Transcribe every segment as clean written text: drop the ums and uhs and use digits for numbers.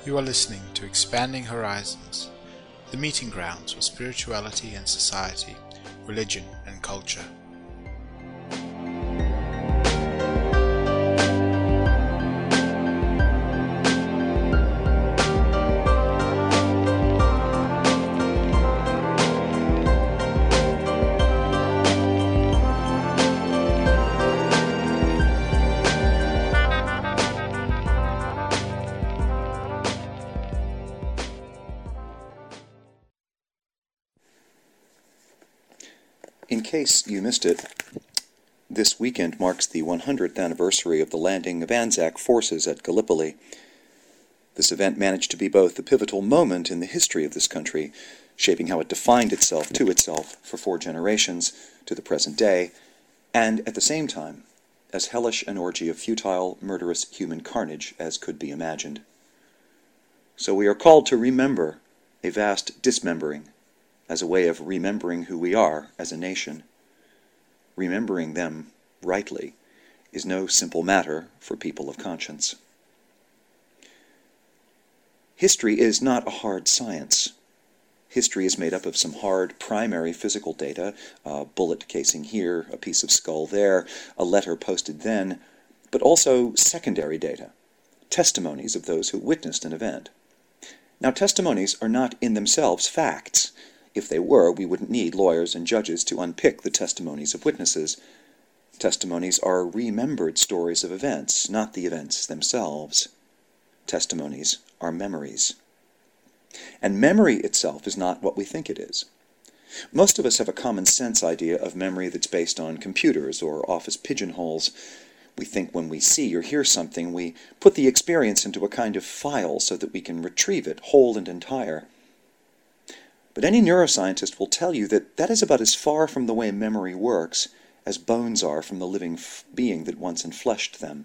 You are listening to Expanding Horizons, the meeting grounds for spirituality and society, religion and culture. In case you missed it, this weekend marks the 100th anniversary of the landing of Anzac forces at Gallipoli. This event managed to be both a pivotal moment in the history of this country, shaping how it defined itself to itself for 4 generations to the present day, and at the same time, as hellish an orgy of futile, murderous human carnage as could be imagined. So we are called to remember a vast dismembering, as a way of remembering who we are as a nation. Remembering them rightly is no simple matter for people of conscience. History is not a hard science. History is made up of some hard primary physical data, a bullet casing here, a piece of skull there, a letter posted then, but also secondary data, testimonies of those who witnessed an event. Now, testimonies are not in themselves facts. If they were, we wouldn't need lawyers and judges to unpick the testimonies of witnesses. Testimonies are remembered stories of events, not the events themselves. Testimonies are memories. And memory itself is not what we think it is. Most of us have a common sense idea of memory that's based on computers or office pigeonholes. We think when we see or hear something, we put the experience into a kind of file so that we can retrieve it whole and entire. But any neuroscientist will tell you that that is about as far from the way memory works as bones are from the living being that once enfleshed them.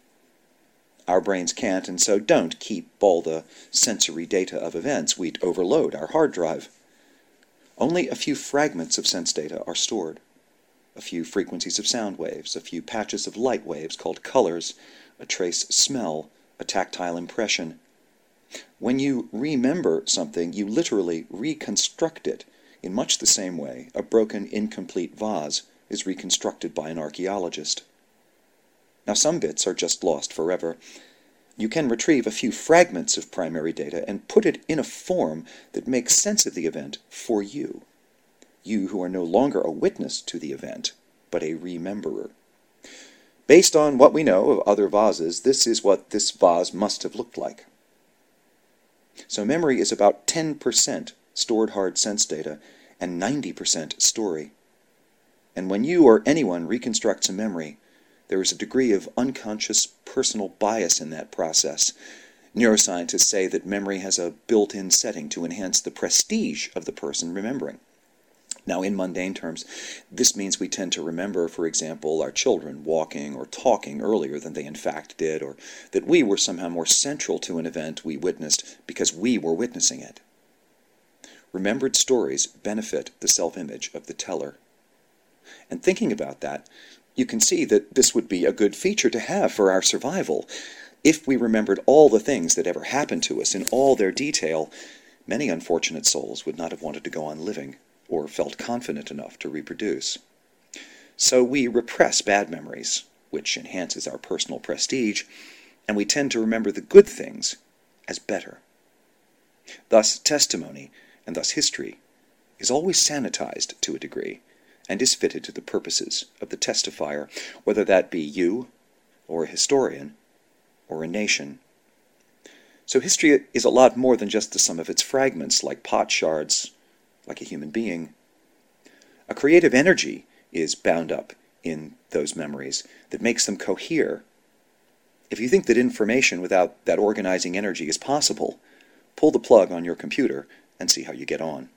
Our brains can't and so don't keep all the sensory data of events. We'd overload our hard drive. Only a few fragments of sense data are stored. A few frequencies of sound waves, a few patches of light waves called colors, a trace smell, a tactile impression. When you remember something, you literally reconstruct it in much the same way a broken, incomplete vase is reconstructed by an archaeologist. Now, some bits are just lost forever. You can retrieve a few fragments of primary data and put it in a form that makes sense of the event for you. You who are no longer a witness to the event, but a rememberer. Based on what we know of other vases, this is what this vase must have looked like. So memory is about 10% stored hard sense data and 90% story. And when you or anyone reconstructs a memory, there is a degree of unconscious personal bias in that process. Neuroscientists say that memory has a built-in setting to enhance the prestige of the person remembering. Now, in mundane terms, this means we tend to remember, for example, our children walking or talking earlier than they in fact did, or that we were somehow more central to an event we witnessed because we were witnessing it. Remembered stories benefit the self-image of the teller. And thinking about that, you can see that this would be a good feature to have for our survival. If we remembered all the things that ever happened to us in all their detail, many unfortunate souls would not have wanted to go on living, or felt confident enough to reproduce. So we repress bad memories, which enhances our personal prestige, and we tend to remember the good things as better. Thus, testimony, and thus history, is always sanitized to a degree, and is fitted to the purposes of the testifier, whether that be you, or a historian, or a nation. So history is a lot more than just the sum of its fragments, like pot shards, like a human being. A creative energy is bound up in those memories that makes them cohere. If you think that information without that organizing energy is possible, pull the plug on your computer and see how you get on.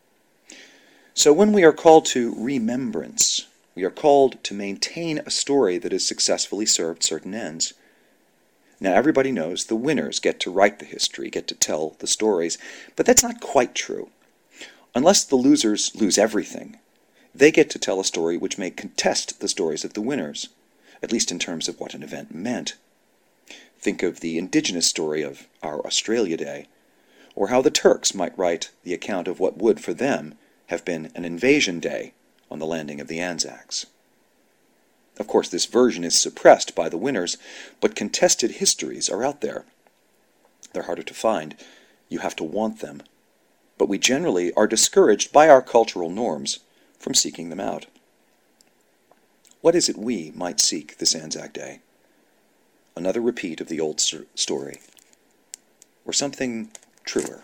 So when we are called to remembrance, we are called to maintain a story that has successfully served certain ends. Now, everybody knows the winners get to write the history, get to tell the stories, but that's not quite true. Unless the losers lose everything, they get to tell a story which may contest the stories of the winners, at least in terms of what an event meant. think of the indigenous story of our Australia Day, or how the Turks might write the account of what would, for them, have been an invasion day on the landing of the Anzacs. Of course, this version is suppressed by the winners, but contested histories are out there. They're harder to find. You have to want them. But we generally are discouraged by our cultural norms from seeking them out. What is it we might seek this Anzac Day? Another repeat of the old story, or something truer?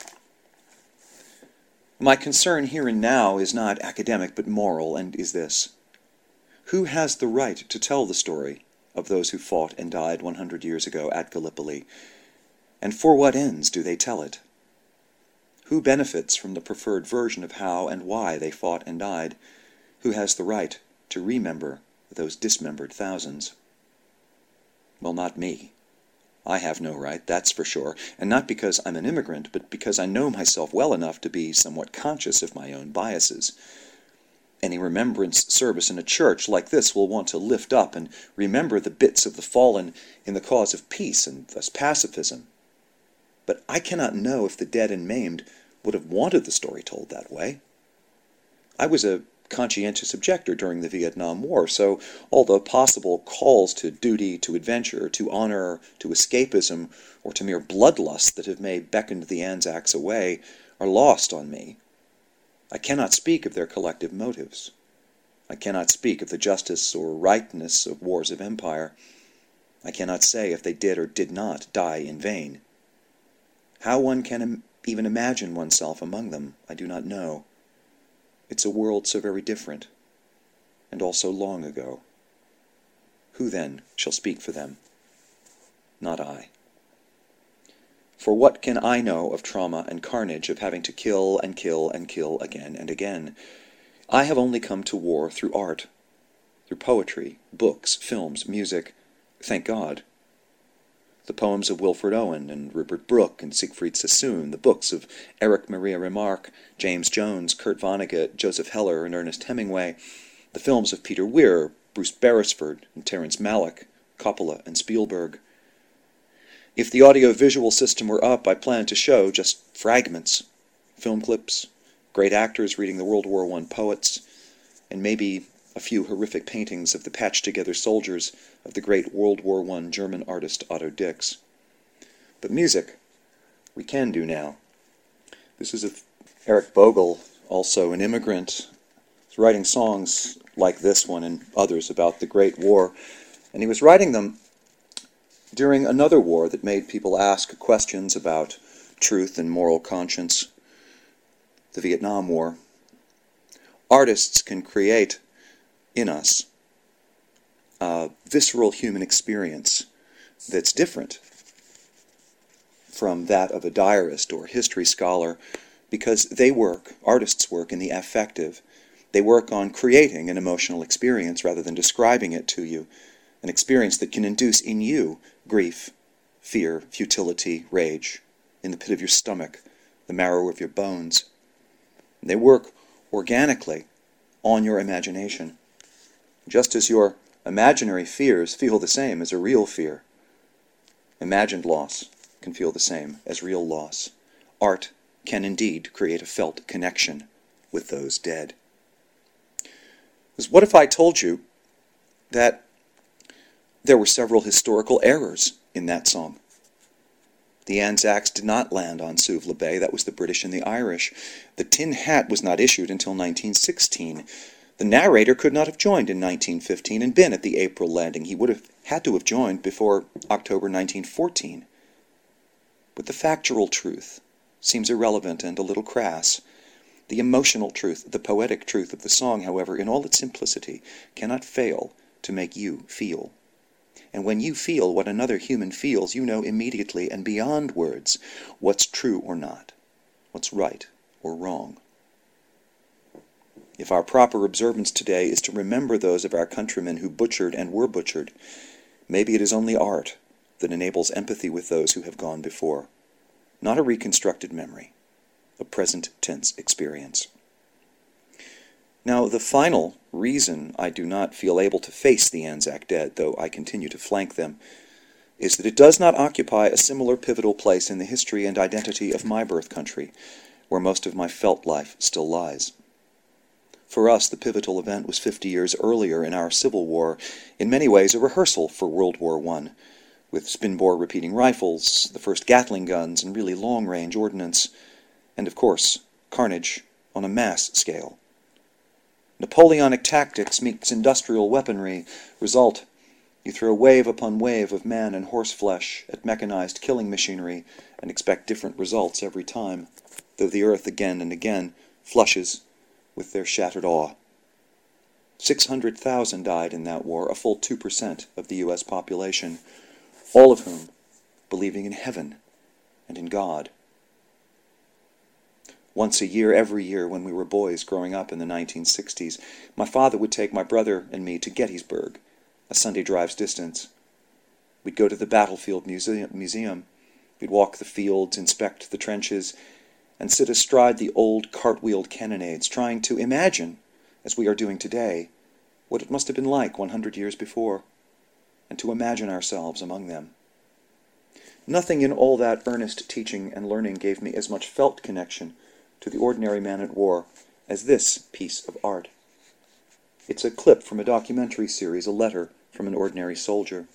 My concern here and now is not academic but moral, and is this: who has the right to tell the story of those who fought and died 100 years ago at Gallipoli, and for what ends do they tell it? Who benefits from the preferred version of how and why they fought and died? Who has the right to remember those dismembered thousands? Well, not me. I have no right, that's for sure, and not because I'm an immigrant, but because I know myself well enough to be somewhat conscious of my own biases. Any remembrance service in a church like this will want to lift up and remember the bits of the fallen in the cause of peace and thus pacifism. But I cannot know if the dead and maimed would have wanted the story told that way. I was a conscientious objector during the Vietnam War, so all the possible calls to duty, to adventure, to honor, to escapism, or to mere bloodlust that have beckoned the Anzacs away are lost on me. I cannot speak of their collective motives. I cannot speak of the justice or rightness of wars of empire. I cannot say if they did or did not die in vain. How one can even imagine oneself among them, I do not know. It's a world so very different, and also long ago. Who then shall speak for them? Not I. For what can I know of trauma and carnage, of having to kill and kill and kill again and again? I have only come to war through art, through poetry, books, films, music, thank God. The poems of Wilfred Owen and Rupert Brooke and Siegfried Sassoon, the books of Erich Maria Remarque, James Jones, Kurt Vonnegut, Joseph Heller, and Ernest Hemingway, the films of Peter Weir, Bruce Beresford, and Terrence Malick, Coppola, and Spielberg. If the audio-visual system were up, I planned to show just fragments, film clips, great actors reading the World War I poets, and maybe a few horrific paintings of the patched-together soldiers of the great World War I German artist Otto Dix. But music, we can do now. This is of Eric Bogle, also an immigrant, writing songs like this one and others about the Great War, and he was writing them during another war that made people ask questions about truth and moral conscience, the Vietnam War. Artists can create in us a visceral human experience that's different from that of a diarist or history scholar, because artists work in the affective. They work on creating an emotional experience rather than describing it to you, an experience that can induce in you grief, fear, futility, rage, in the pit of your stomach, the marrow of your bones. They work organically on your imagination, just as your imaginary fears feel the same as a real fear. Imagined loss can feel the same as real loss. Art can indeed create a felt connection with those dead. Because what if I told you that there were several historical errors in that song? The Anzacs did not land on Suvla Bay. That was the British and the Irish. The Tin Hat was not issued until 1916. The narrator could not have joined in 1915 and been at the April landing. He would have had to have joined before October 1914. But the factual truth seems irrelevant and a little crass. The emotional truth, the poetic truth of the song, however, in all its simplicity, cannot fail to make you feel. And when you feel what another human feels, you know immediately and beyond words what's true or not, what's right or wrong. If our proper observance today is to remember those of our countrymen who butchered and were butchered, maybe it is only art that enables empathy with those who have gone before, not a reconstructed memory, a present tense experience. Now, the final reason I do not feel able to face the Anzac dead, though I continue to flank them, is that it does not occupy a similar pivotal place in the history and identity of my birth country, where most of my felt life still lies. For us, the pivotal event was 50 years earlier in our Civil War, in many ways a rehearsal for World War I, with spin-bore repeating rifles, the first Gatling guns, and really long-range ordnance, and of course, carnage on a mass scale. Napoleonic tactics meets industrial weaponry. Result: you throw wave upon wave of man and horse flesh at mechanized killing machinery and expect different results every time, though the earth again and again flushes with their shattered awe. 600,000 died in that war, a full 2% of the U.S. population, all of whom believing in heaven and in God. Once a year, every year, when we were boys growing up in the 1960s, my father would take my brother and me to Gettysburg, a Sunday drive's distance. We'd go to the Battlefield Museum. We'd walk the fields, inspect the trenches, and sit astride the old cartwheeled cannonades, trying to imagine, as we are doing today, what it must have been like 100 years before, and to imagine ourselves among them. Nothing in all that earnest teaching and learning gave me as much felt connection to the ordinary man at war as this piece of art. It's a clip from a documentary series, A Letter from an Ordinary Soldier.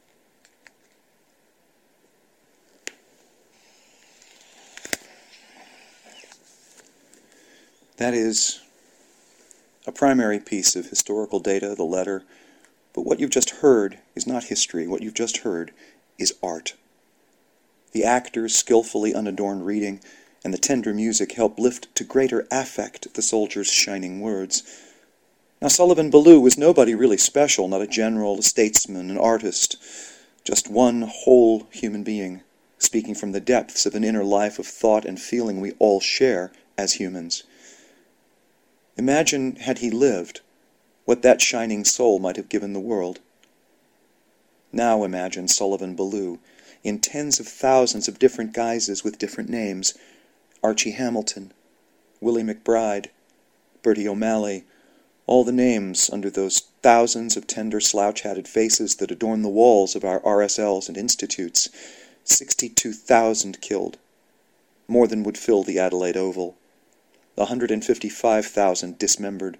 That is a primary piece of historical data, the letter, but what you've just heard is not history. What you've just heard is art. The actors' skillfully unadorned reading and the tender music help lift to greater affect the soldier's shining words. Now, Sullivan Ballou was nobody really special, not a general, a statesman, an artist, just one whole human being, speaking from the depths of an inner life of thought and feeling we all share as humans. Imagine, had he lived, what that shining soul might have given the world. Now imagine Sullivan Ballou, in tens of thousands of different guises with different names: Archie Hamilton, Willie McBride, Bertie O'Malley, all the names under those thousands of tender slouch-hatted faces that adorn the walls of our RSLs and institutes. 62,000 killed, more than would fill the Adelaide Oval. 155,000 dismembered.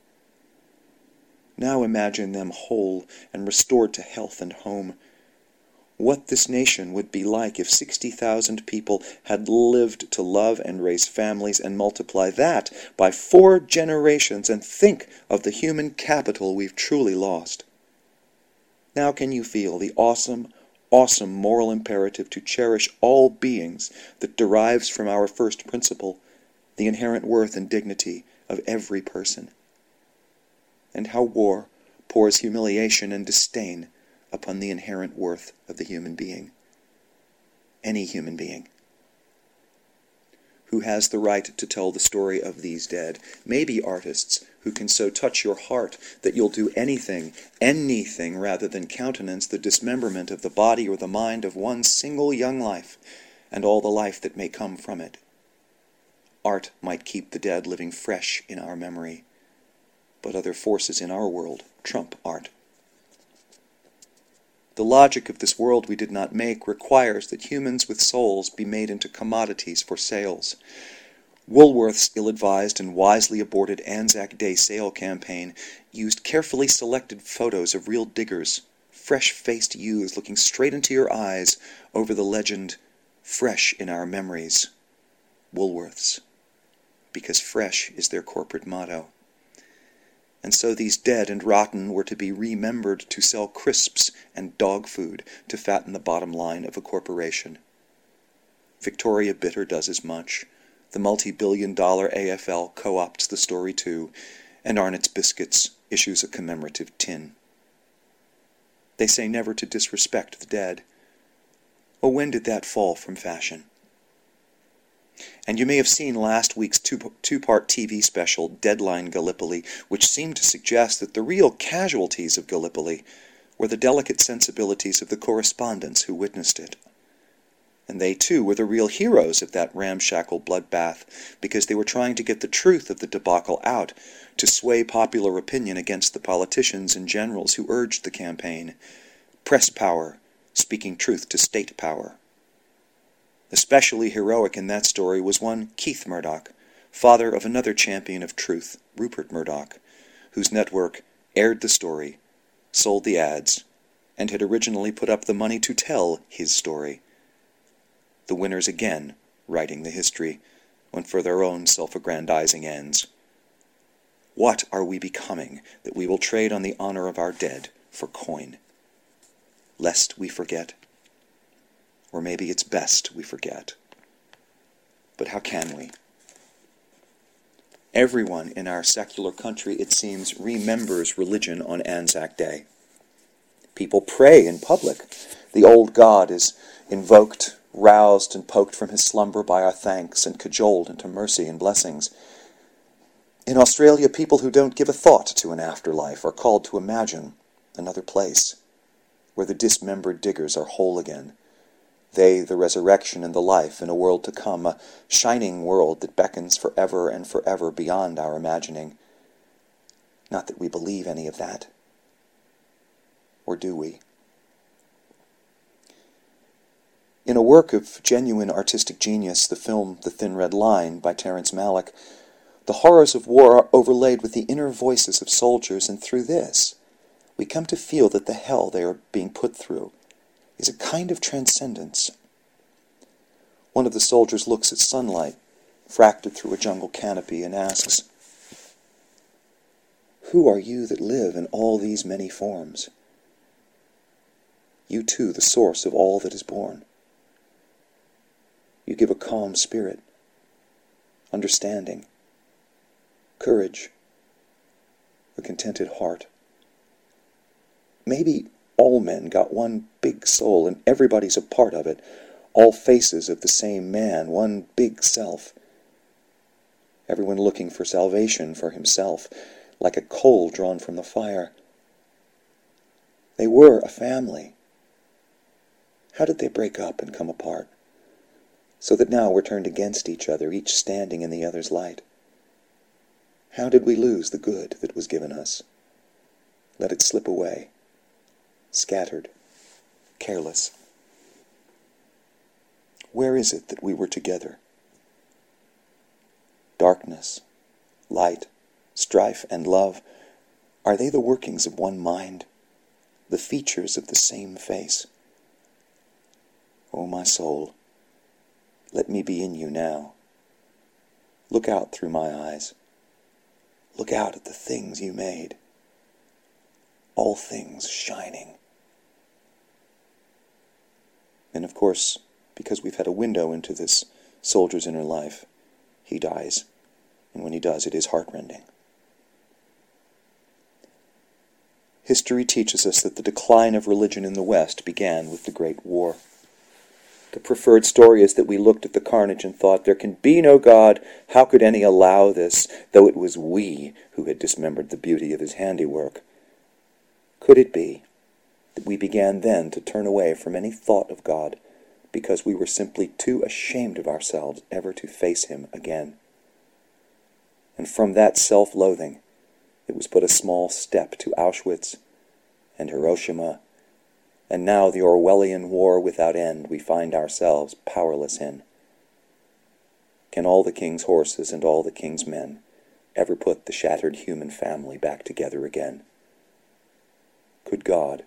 Now imagine them whole and restored to health and home. What this nation would be like if 60,000 people had lived to love and raise families, and multiply that by 4 generations, and think of the human capital we've truly lost. Now can you feel the awesome moral imperative to cherish all beings that derives from our first principle, the inherent worth and dignity of every person? And how war pours humiliation and disdain upon the inherent worth of the human being. Any human being. Who has the right to tell the story of these dead? Maybe artists who can so touch your heart that you'll do anything, rather than countenance the dismemberment of the body or the mind of one single young life, and all the life that may come from it. Art might keep the dead living fresh in our memory, but other forces in our world trump art. The logic of this world we did not make requires that humans with souls be made into commodities for sales. Woolworth's ill-advised and wisely aborted Anzac Day sale campaign used carefully selected photos of real diggers, fresh-faced youths looking straight into your eyes over the legend, "Fresh in our memories." Woolworths. Because fresh is their corporate motto. And so these dead and rotten were to be remembered to sell crisps and dog food to fatten the bottom line of a corporation. Victoria Bitter does as much. The multi-billion-dollar AFL co-opts the story too, and Arnott's Biscuits issues a commemorative tin. They say never to disrespect the dead. Oh, when did that fall from fashion? And you may have seen last week's two-part TV special, Deadline Gallipoli, which seemed to suggest that the real casualties of Gallipoli were the delicate sensibilities of the correspondents who witnessed it. And they, too, were the real heroes of that ramshackle bloodbath, because they were trying to get the truth of the debacle out, to sway popular opinion against the politicians and generals who urged the campaign. Press power, speaking truth to state power. Especially heroic in that story was one Keith Murdoch, father of another champion of truth, Rupert Murdoch, whose network aired the story, sold the ads, and had originally put up the money to tell his story. The winners again writing the history, went for their own self-aggrandizing ends. What are we becoming that we will trade on the honor of our dead for coin? Lest we forget. Or maybe it's best we forget. But how can we? Everyone in our secular country, it seems, remembers religion on Anzac Day. People pray in public. The old god is invoked, roused, and poked from his slumber by our thanks, and cajoled into mercy and blessings. In Australia, people who don't give a thought to an afterlife are called to imagine another place, where the dismembered diggers are whole again. They, the resurrection and the life in a world to come, a shining world that beckons forever and forever beyond our imagining. Not that we believe any of that. Or do we? In a work of genuine artistic genius, the film The Thin Red Line by Terrence Malick, the horrors of war are overlaid with the inner voices of soldiers, and through this, we come to feel that the hell they are being put through is a kind of transcendence. One of the soldiers looks at sunlight, fractured through a jungle canopy, and asks, "Who are you that live in all these many forms? You too, the source of all that is born. You give a calm spirit, understanding, courage, a contented heart. Maybe all men got one big soul, and everybody's a part of it, all faces of the same man, one big self. Everyone looking for salvation for himself, like a coal drawn from the fire. They were a family. How did they break up and come apart, so that now we're turned against each other, each standing in the other's light? How did we lose the good that was given us? Let it slip away, scattered, careless. Where is it that we were together? Darkness, light, strife, and love, are they the workings of one mind, the features of the same face? O my soul, let me be in you now. Look out through my eyes. Look out at the things you made. All things shining." And of course, because we've had a window into this soldier's inner life, he dies. And when he does, it is heartrending. History teaches us that the decline of religion in the West began with the Great War. The preferred story is that we looked at the carnage and thought, there can be no God, how could any allow this, though it was we who had dismembered the beauty of his handiwork? Could it be that we began then to turn away from any thought of God, because we were simply too ashamed of ourselves ever to face him again? And from that self-loathing, it was but a small step to Auschwitz and Hiroshima, and now the Orwellian war without end we find ourselves powerless in. Can all the king's horses and all the king's men ever put the shattered human family back together again? Could God?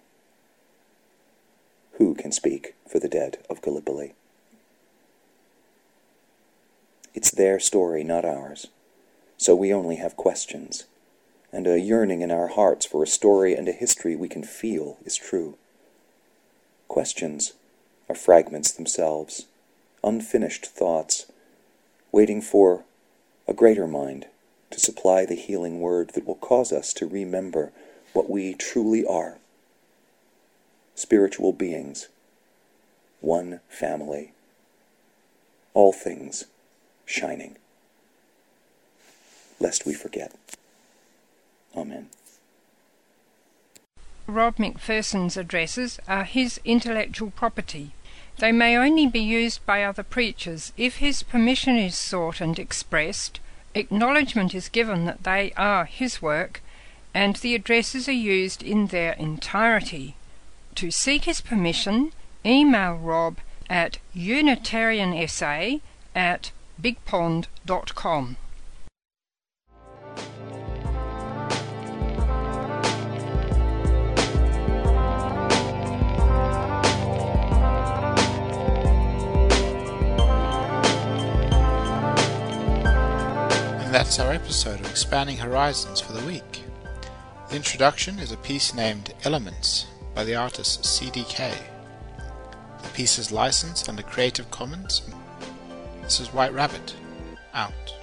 Who can speak for the dead of Gallipoli? It's their story, not ours, so we only have questions, and a yearning in our hearts for a story and a history we can feel is true. Questions are fragments themselves, unfinished thoughts, waiting for a greater mind to supply the healing word that will cause us to remember what we truly are. Spiritual beings, one family, all things shining. Lest we forget. Amen. Rob McPherson's addresses are his intellectual property. They may only be used by other preachers if his permission is sought and expressed, acknowledgement is given that they are his work, and the addresses are used in their entirety. To seek his permission, email Rob at unitarianessay@bigpond.com. And that's our episode of Expanding Horizons for the week. The introduction is a piece named Elements by the artist CDK. The piece is licensed under Creative Commons. This is White Rabbit, out.